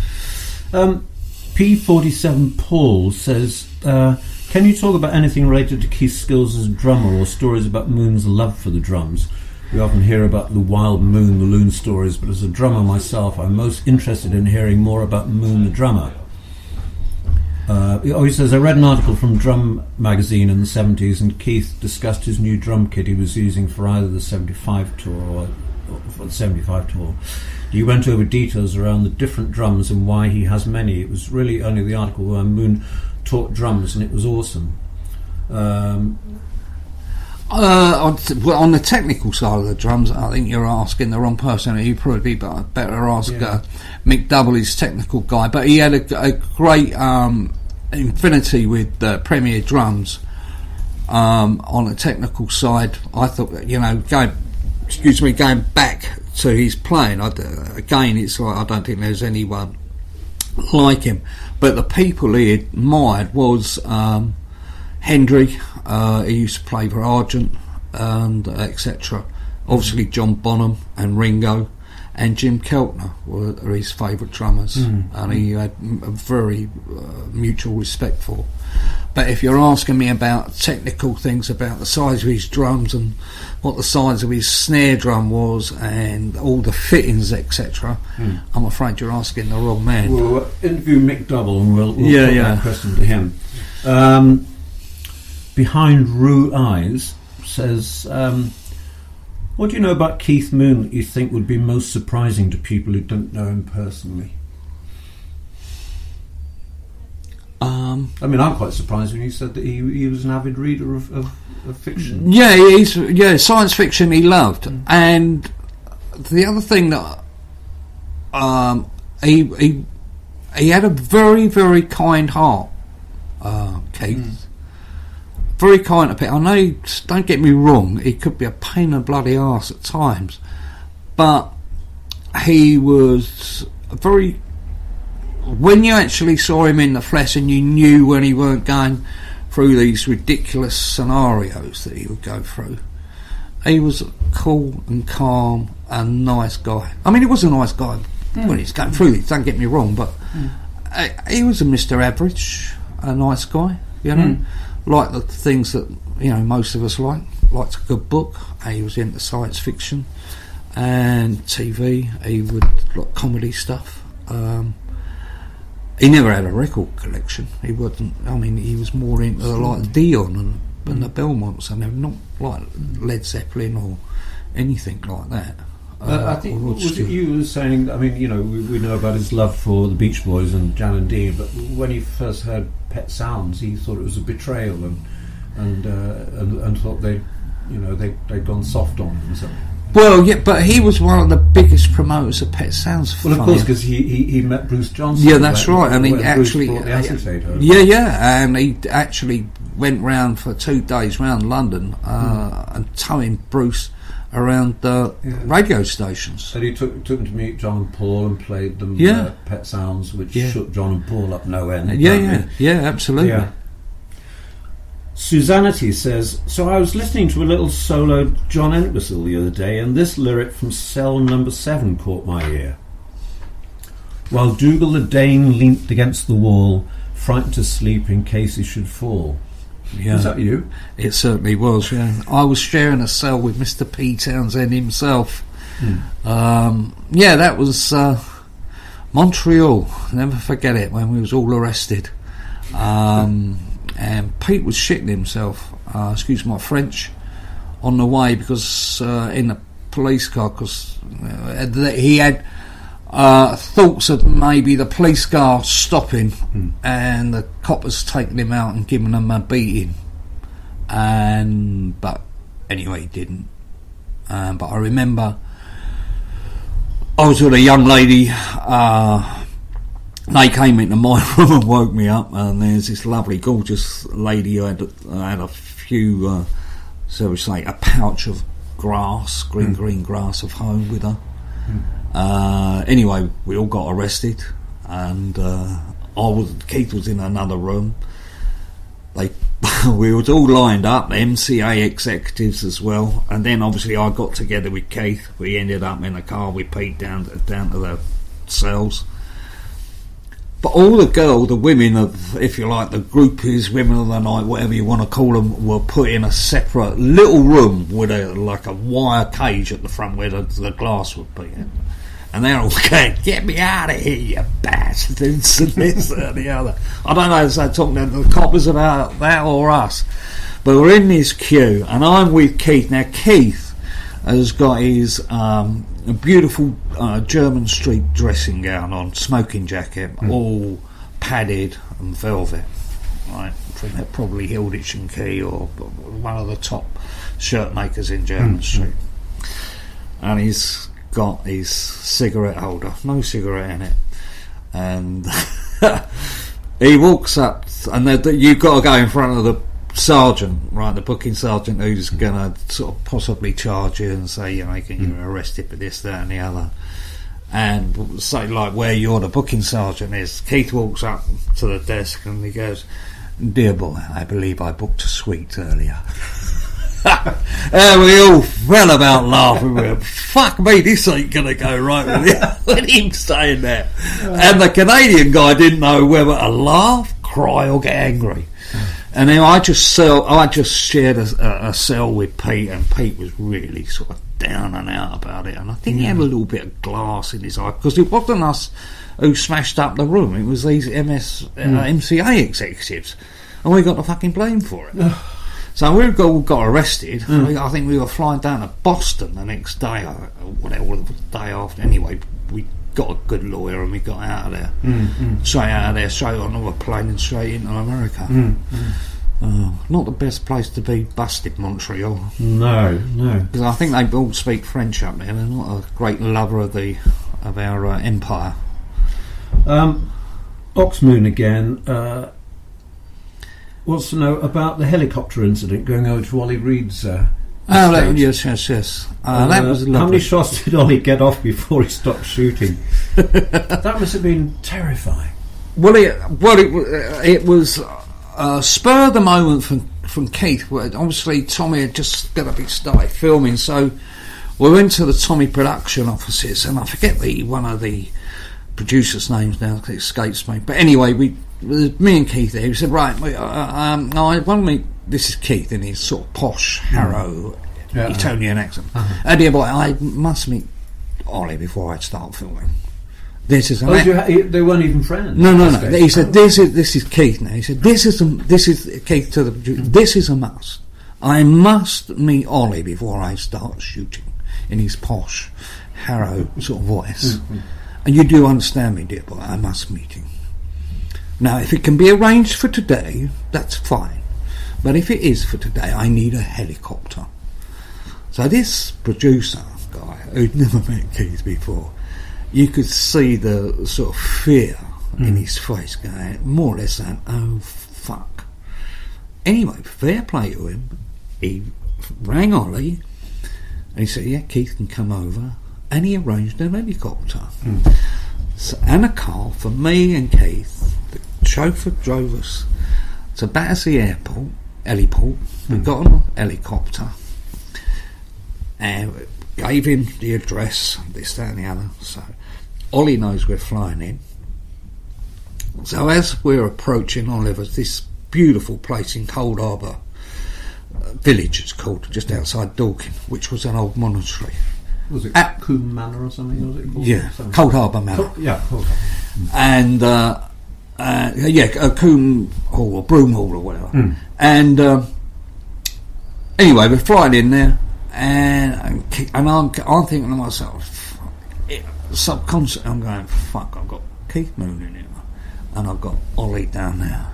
P47 Paul says, can you talk about anything related to Keith's skills as a drummer, or stories about Moon's love for the drums? We often hear about the Wild Moon, the Loon stories, but as a drummer myself, I'm most interested in hearing more about Moon the drummer. He says, I read an article from Drum Magazine in the 70s, and Keith discussed his new drum kit he was using for either the 75 tour or for the 75 tour. He went over details around the different drums and why he has many. It was really only the article where Moon taught drums, and it was awesome. On the technical side of the drums, I think you're asking the wrong person. You'd probably be better ask Mick Double, his technical guy. But he had a great infinity with Premier Drums on the technical side. I thought, going back to his playing, again, it's like I don't think there's anyone like him. But the people he admired was Hendry. He used to play for Argent and etc. Obviously John Bonham and Ringo and Jim Keltner were his favourite drummers, and he had a very mutual respect for. But if you're asking me about technical things, about the size of his drums and what the size of his snare drum was and all the fittings, etc., I'm afraid you're asking the wrong man. We'll interview Mick Double and we'll put that question to him. Behind Rue Eyes says, what do you know about Keith Moon that you think would be most surprising to people who don't know him personally? I mean, I'm quite surprised when you said that he was an avid reader of fiction. Yeah, science fiction he loved. And the other thing that he had a very, very kind heart, Keith. Very kind of people. I know, don't get me wrong, he could be a pain in the bloody arse at times, but he was very... When you actually saw him in the flesh and you knew when he weren't going through these ridiculous scenarios that he would go through, he was cool and calm and nice guy. I mean, he was a nice guy when he's going through these, don't get me wrong, but he was a Mr. Average, a nice guy, like the things that most of us liked a good book. He was into science fiction and TV. He would like comedy stuff. He never had a record collection. He wasn't. I mean, he was more into like Dion and the Belmonts, and they're not like Led Zeppelin or anything like that. I think was it you were saying? I mean, we know about his love for the Beach Boys and Jan and Dean, but when he first heard Pet Sounds, he thought it was a betrayal and thought they'd gone soft on him. So. Well, yeah, but he was one of the biggest promoters of Pet Sounds. Well, of course, because he met Bruce Johnson. Yeah, that's right, and he actually brought the acetate home. and he actually went round for 2 days round London and towing Bruce around the radio stations. And he took him to meet John and Paul and played them Pet Sounds, which shook John and Paul up no end. Yeah, absolutely. Yeah. Susanity says, so I was listening to a little solo John Entwistle the other day, and this lyric from Cell No. 7 caught my ear. While Dougal the Dane leant against the wall, frightened to sleep in case he should fall. Yeah. Was that you? It certainly was, yeah. I was sharing a cell with Mr. P. Townsend himself. That was Montreal. Never forget it, when we was all arrested. And Pete was shitting himself, excuse my French, on the way, because in the police car, because he had thoughts of maybe the police car stopping and the coppers taking him out and giving him a beating, but anyway he didn't. But I remember I was with a young lady. They came into my room and woke me up, and there's this lovely, gorgeous lady who had a few, shall we say, a pouch of grass, green grass of home with her. Anyway, we all got arrested, and Keith was in another room. We were all lined up, MCA executives as well, and then obviously I got together with Keith. We ended up in a car. We peed down to the cells. But all the women of, if you like, the groupies, women of the night, whatever you want to call them, were put in a separate little room with a wire cage at the front where the glass would be. And they're all going, get me out of here, you bastards, and this and the other. I don't know if they're talking to the coppers about that or us. But we're in this queue, and I'm with Keith. Now, Keith has got his a beautiful German street dressing gown on, smoking jacket, all padded and velvet, right? From probably Hilditch and Key or one of the top shirt makers in Jermyn Street. And he's got his cigarette holder, no cigarette in it. And he walks up, and you've got to go in front of the sergeant, right, the booking sergeant, who's going to sort of possibly charge you and say, you know, you're arrested for this, that and the other. And say, like, where you're the booking sergeant is. Keith walks up to the desk and he goes, "Dear boy, I believe I booked a suite earlier." And we all fell about laughing. We went, fuck me, this ain't going to go right with him saying that. And the Canadian guy didn't know whether to laugh, cry or get angry. And then I just shared a cell with Pete, and Pete was really sort of down and out about it. And I think he had a little bit of glass in his eye, because it wasn't us who smashed up the room, it was these MCA executives, and we got the fucking blame for it. So we all got arrested. I think we were flying down to Boston the next day, or whatever, the day after. Anyway, we got a good lawyer and we got out of there. Straight out of there, straight on a plane and straight into America. Not the best place to be busted, Montreal. No. Because I think they all speak French up there. They're not a great lover of our empire. Oxmoon again wants to know about the helicopter incident going over to Ollie Reed's yes. That was lovely. How many shots did Ollie get off before he stopped shooting? That must have been terrifying. Well, it was spur of the moment from Keith. Obviously, Tommy had just got to be started filming, so we went to the Tommy production offices, and I forget one of the producers' names now, it escapes me. But anyway, me and Keith there. We said, right, I want to meet. This is Keith in his sort of posh Harrow Etonian accent. And dear boy, I must meet Ollie before I start filming. This is they weren't even friends. No. He said, this is Keith now. He said, this is Keith to the producer. This is a must. I must meet Ollie before I start shooting, in his posh Harrow sort of voice. And you do understand me, dear boy, I must meet him. Now, if it can be arranged for today, that's fine. But if it is for today, I need a helicopter. So this producer guy, who'd never met Keith before, you could see the sort of fear in his face going, more or less saying, oh, fuck. Anyway, fair play to him. He rang Ollie, and he said, yeah, Keith can come over. And he arranged an helicopter. And a car for me and Keith. The chauffeur drove us to Battersea Airport, heliport. We got on a helicopter and gave him the address, this, that and the other. So Ollie knows we're flying in. So as we're approaching Oliver's, this beautiful place in Cold Harbour village, it's called, just outside Dorking, which was an old monastery. Was it Coombe Manor or something? Was it called? Yeah, Cold Harbour Manor. Cold Harbour. And Coombe Hall or Broome Hall or whatever. And anyway, we're flying in there, and I'm thinking to myself, subconsciously, I'm going, fuck, I've got Keith Moon in here, and I've got Ollie down there.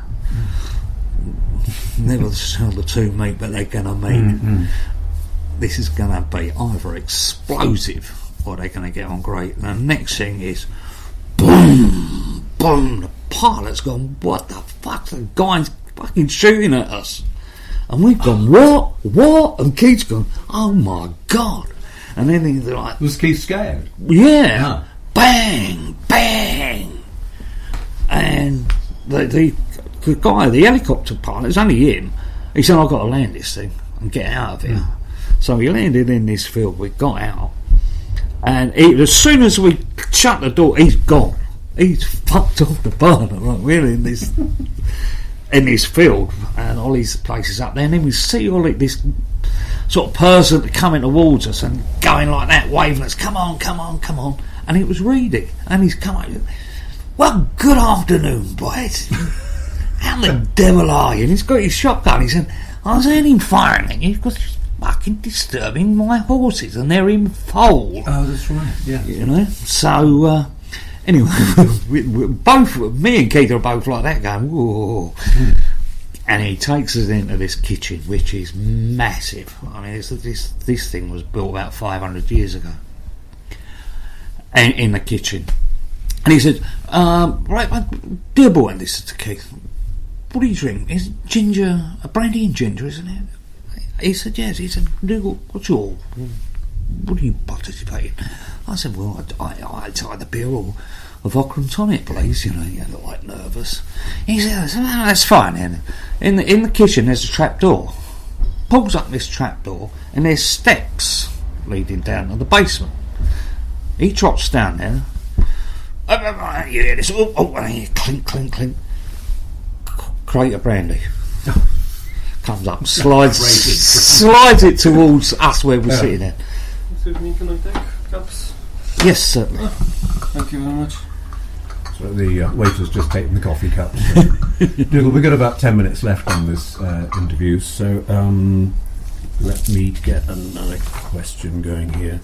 Never shall the two meet, but they're going to meet. This is going to be either explosive or they're going to get on great. And the next thing is boom, boom. The pilot's gone, what the fuck? The guy's fucking shooting at us. And we've gone, what? And Keith's gone, oh my God. And then he's like, was Keith scared? Yeah. Bang, bang. And the guy, the helicopter pilot, it's only him. He said, I've got to land this thing and get out of here. So we landed in this field, we got out, and as soon as we shut the door, he's gone. He's fucked off the burner, right? We're in this field, and Ollie's place is up there, and then we see Ollie, this sort of person coming towards us and going like that, waving us, come on, and it was Reedy, and he's come up, well, good afternoon, boys. How the devil are you? And he's got his shotgun, he said, I was hearing firing at you because fucking disturbing my horses, and they're in foal. Oh, that's right. Yeah. You know. So anyway, we both, me and Keith are both like that, going, whoa. And he takes us into this kitchen, which is massive. I mean, this thing was built about 500 years ago. And in the kitchen. And he said, right, dear boy, and this is to Keith, what do you drink? Is it ginger, a brandy and ginger, isn't it? He said, yes. He said, what are you participating? I said, well, I'd either beer or a vodka and tonic, please. You know, you get like nervous. He said, oh, that's fine. And in the kitchen, there's a trap door. Pulls up this trap door, and there's steps leading down to the basement. He trots down there. You hear this? Clink, clink, clink. Crate of brandy. Comes up, slides it towards us where we're sitting there. Excuse me, can I take cups? Yes, certainly. Thank you very much. So the waiter's just taken the coffee cups. Dougal, we've got about 10 minutes left on this interview, so let me get another question going here.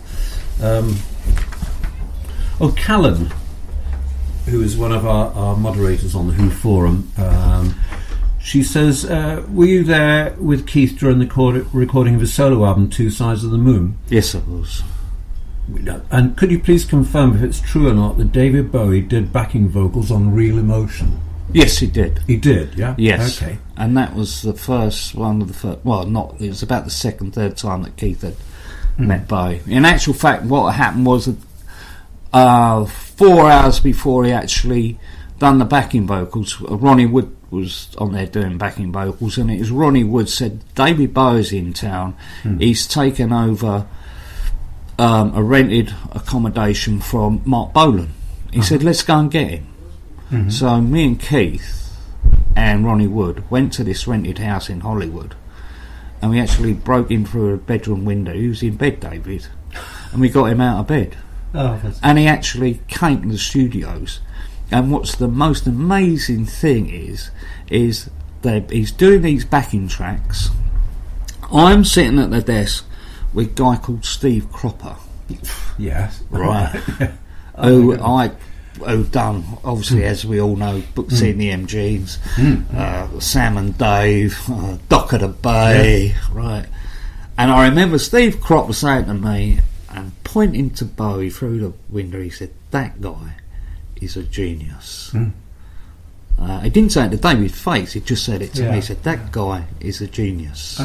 Callan, who is one of our moderators on the Who Forum, she says, were you there with Keith during the recording of his solo album, Two Sides of the Moon? Yes, I was. And could you please confirm if it's true or not that David Bowie did backing vocals on Real Emotion? Yes, he did. He did, yeah? Yes. Okay. And that was the first one of the first... Well, not... It was about the second, third time that Keith had met Bowie. In actual fact, what happened was that 4 hours before he actually done the backing vocals, Ronnie Wood was on there doing backing vocals, and it was Ronnie Wood said, David Bowie's in town. He's taken over a rented accommodation from Mark Bolan. He said, let's go and get him. So me and Keith and Ronnie Wood went to this rented house in Hollywood, and we actually broke in through a bedroom window. He was in bed, David, and we got him out of bed. And he actually came to the studios. And what's the most amazing thing is that he's doing these backing tracks. I'm sitting at the desk with a guy called Steve Cropper. Yes. Right. Who done, obviously, as we all know, books in the MGs, Sam and Dave, Dock of the Bay, right. And I remember Steve Cropper saying to me, and pointing to Bowie through the window, he said, that guy is a genius. He didn't say it to David's face, he just said it to me. He said, that guy is a genius.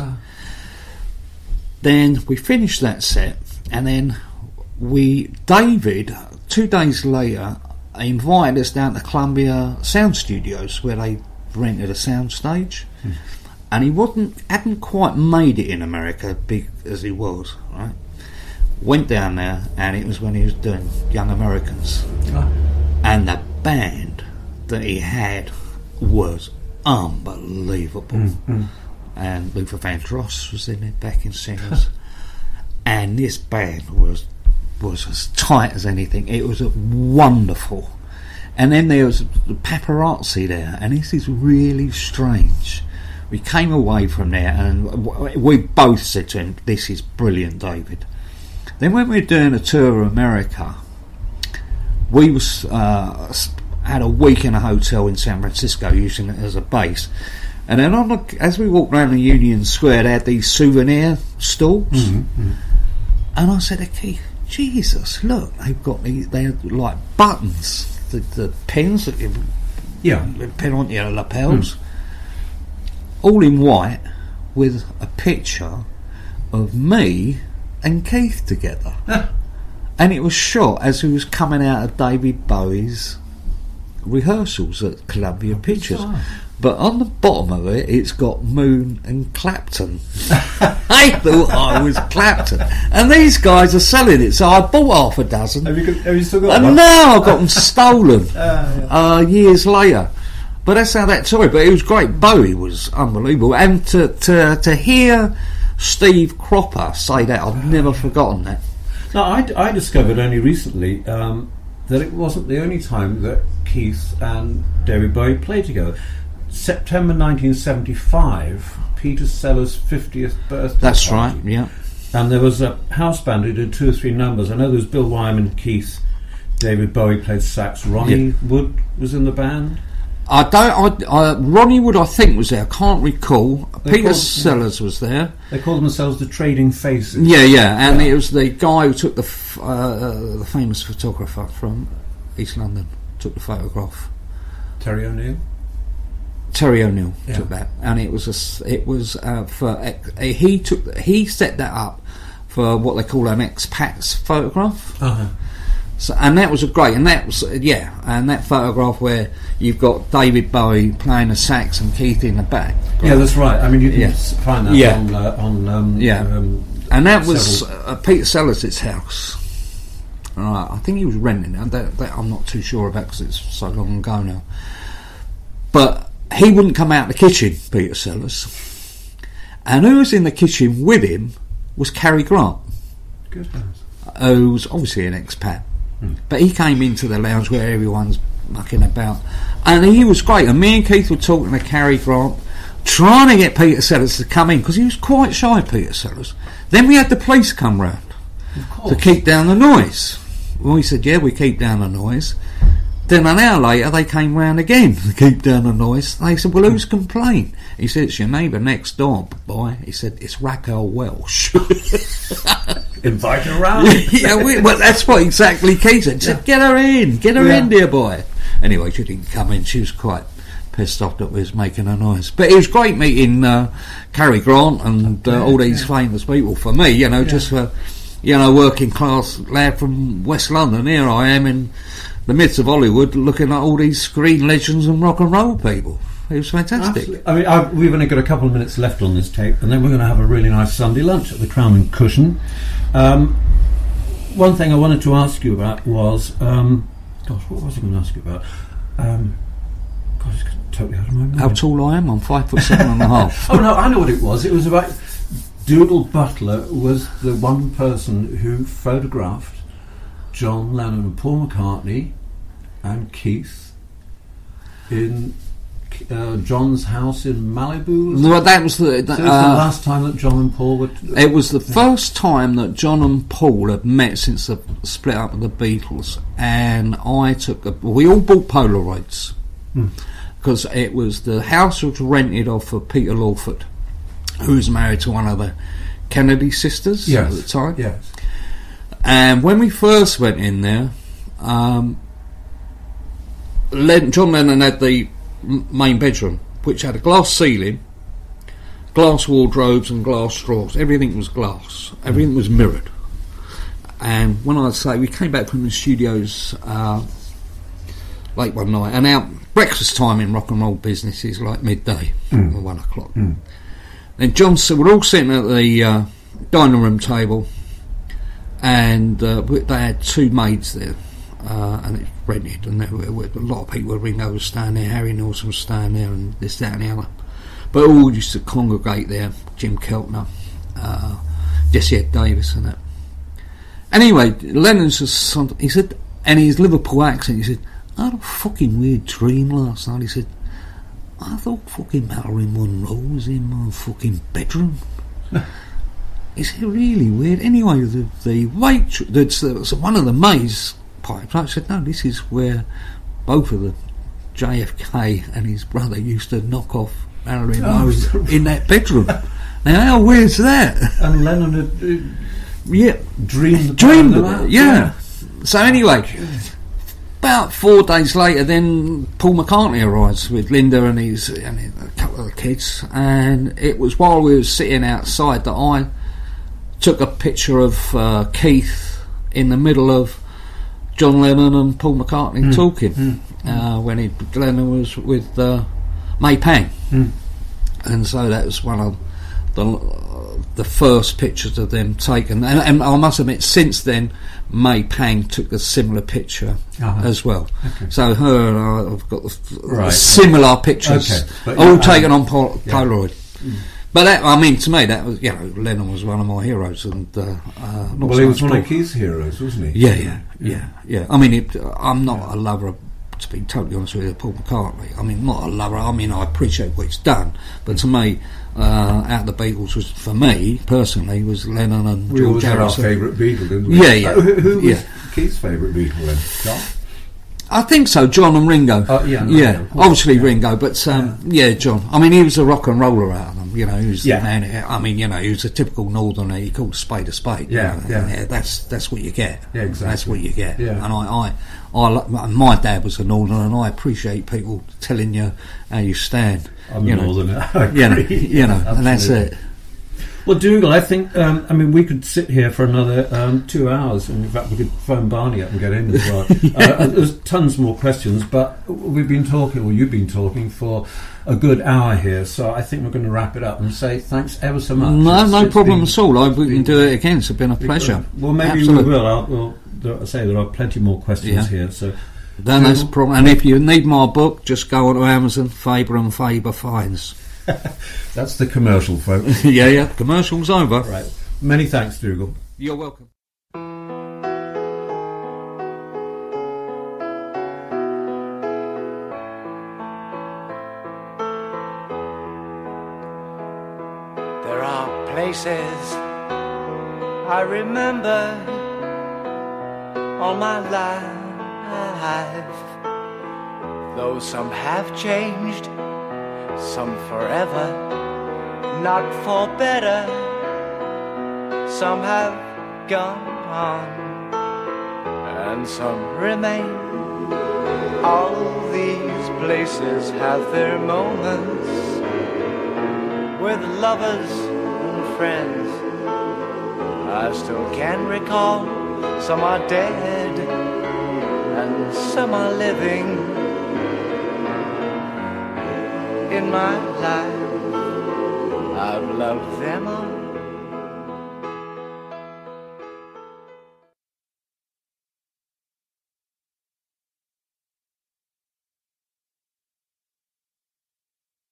Then we finished that set, and then David, 2 days later, invited us down to Columbia Sound Studios, where they rented a sound stage. And he hadn't quite made it in America, big as he was, right? Went down there, and it was when he was doing Young Americans. And the band that he had was unbelievable. And Luther Vandross was in it, backing singers. And this band was as tight as anything. It was wonderful. And then there was the paparazzi there, and this is really strange. We came away from there, and we both said to him, this is brilliant, David. Then when we were doing a tour of America, we had a week in a hotel in San Francisco using it as a base. And then as we walked around the Union Square, they had these souvenir stalls. And I said to Keith, Jesus, look, they had like buttons, the pins that you pin onto your lapels, all in white, with a picture of me and Keith together. And it was shot as we was coming out of David Bowie's rehearsals at Columbia Pictures. But on the bottom of it, it's got Moon and Clapton. I thought I was Clapton. And these guys are selling it, so I bought half a dozen. Have you still got them? And now I've got them stolen years later. But that's how that tour. But it was great. Bowie was unbelievable. And to hear Steve Cropper say that, I've never forgotten that. Now, I discovered only recently that it wasn't the only time that Keith and David Bowie played together. September 1975, Peter Sellers' 50th birthday. That's party. right, yeah. And there was a house band who did 2 or 3 numbers. I know there was Bill Wyman, Keith, David Bowie played sax, Ronnie Wood was in the band. I don't. Ronnie Wood, I think, was there. I can't recall. Peter Sellers was there. They call themselves the Trading Faces. Yeah, and it was the guy who took the famous photographer from East London took the photograph. Terry O'Neill took that, and he set that up for what they call an expats photograph. Uh-huh. So, and that was and that photograph where you've got David Bowie playing the sax and Keith in the back. Yeah, that's right. I mean, you can find that on and that was Peter Sellers' house. Right, I think he was renting it. That I'm not too sure about because it's so long ago now. But he wouldn't come out of the kitchen, Peter Sellers. And who was in the kitchen with him was Cary Grant. Good house. Who was obviously an expat. But he came into the lounge where everyone's mucking about. And he was great. And me and Keith were talking to Cary Grant, trying to get Peter Sellers to come in, because he was quite shy, Peter Sellers. Then we had the police come round to keep down the noise. Well, he said, yeah, we keep down the noise. Then an hour later, they came round again to keep down the noise. They said, well, who's complained? He said, it's your neighbour next door, boy. He said, it's Raquel Welsh. Invite her around. Well, that's what exactly Keith said. He said, get her in, dear boy. Anyway, she didn't come in. She was quite pissed off that we was making a noise. But it was great meeting Cary Grant and all these famous people for me, just for, working class lad from West London. Here I am in the midst of Hollywood looking at all these screen legends and rock and roll people. It was fantastic. Absolutely. I mean, we've only got a couple of minutes left on this tape, and then we're going to have a really nice Sunday lunch at the Crown and Cushion. One thing I wanted to ask you about was, what was I going to ask you about? It's totally out of my mind. How tall I am? I'm 5'7.5". Oh no, I know what it was. It was about Doodle Butler was the one person who photographed John Lennon and Paul McCartney and Keith in John's house in Malibu. No, that was the last time that John and Paul were. It was the first time that John and Paul had met since the split up of the Beatles, and we all bought Polaroids because it was the house was rented off for Peter Lawford, who was married to one of the Kennedy sisters at the time. Yes. And when we first went in there, John Lennon had the main bedroom, which had a glass ceiling, glass wardrobes and glass drawers. Everything was glass. Everything was mirrored. And when I say we came back from the studios late one night, and our breakfast time in rock and roll business is like midday or 1 o'clock. Then John said, we're all sitting at the dining room table, and they had two maids there. And it's rented, and there were a lot of people. Ringo was staying there, Harry Nilsson was staying there, and this, that, and the other. But all used to congregate there. Jim Keltner, Jesse Ed Davis, and that. Anyway, Lennon said, he said, and his Liverpool accent, he said, I had a fucking weird dream last night. He said, I thought fucking Marilyn Monroe was in my fucking bedroom. He said, really weird. Anyway, the waitress, one of the maids pipes. I said, no, this is where both of the JFK and his brother used to knock off Marilyn Monroe in that bedroom. Now, how weird's that? And Lennon had dreamed of it. Yeah. So anyway, about 4 days later, then Paul McCartney arrives with Linda and a couple of the kids, and it was while we were sitting outside that I took a picture of Keith in the middle of John Lennon and Paul McCartney talking when Lennon was with May Pang, and so that was one of the first pictures of them taken. And I must admit, since then, May Pang took a similar picture as well. Okay. So her and I have got the similar pictures, all taken on Polaroid. But that, I mean, to me, that was, Lennon was one of my heroes, and he was one of Keith's heroes, wasn't he? Yeah. I mean, I'm not a lover, to be totally honest with you, Paul McCartney. I mean, not a lover. I mean, I appreciate what he's done, but to me, out of the Beatles, was for me personally was Lennon and we George Harrison. We always had our favourite Beatle, didn't we? Yeah. Who was Keith's favourite Beatle then? John? I think so, John and Ringo. Yeah, yeah, of course, obviously Ringo, but John. I mean, he was a rock and roller out of them. You know, he was the man. I mean, you know, he was a typical northerner. He called a spade a spade. Yeah, you know, yeah. That's what you get. Yeah, exactly. That's what you get. Yeah. And my dad was a northerner, and I appreciate people telling you how you stand. I'm a northerner. You know, and that's it. Well, Dougal, I think, we could sit here for another 2 hours, and in fact we could phone Barney up and get in as well. There's tons more questions, but you've been talking for a good hour here, so I think we're going to wrap it up and say thanks ever so much. No problem at all. We can do it again. It's been a pleasure. Well, maybe we will. I'll say there are plenty more questions here, so... Then that's a problem. And if you need my book, just go on to Amazon, Faber and Faber Finds. That's the commercial, folks. yeah, commercial's over. Right. Many thanks, Dougal. You're welcome. There are places I remember all my life, though some have changed, some forever, not for better. Some have gone on, and some remain. All these places have their moments with lovers and friends. I still can recall. Some are dead, and some are living. In my life, I've loved them all.